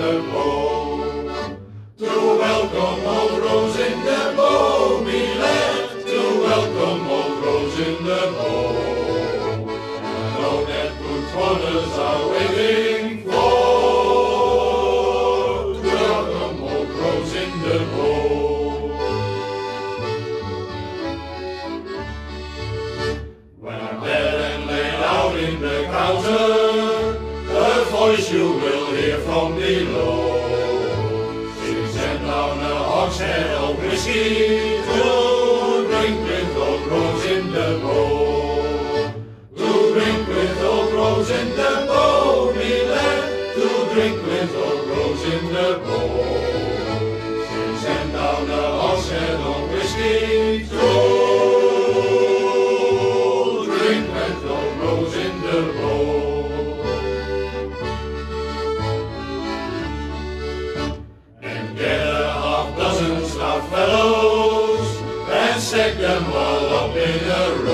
the bow. To welcome old Rose in the bow, me lad, to welcome old Rose in the bow. I know that good fathers are waiting for to welcome old Rose in the bow. When I'm dead and laid out in the counter, the voice you will hear from below. She sent down a hogshead of whiskey to drink with old Rose in the bow. To drink with old Rose in the bow, me lad, to drink with old Rose in the bow. She sent down a hogshead of whiskey to drink with old Rose in the bow. Fellows and stack them all up in a row.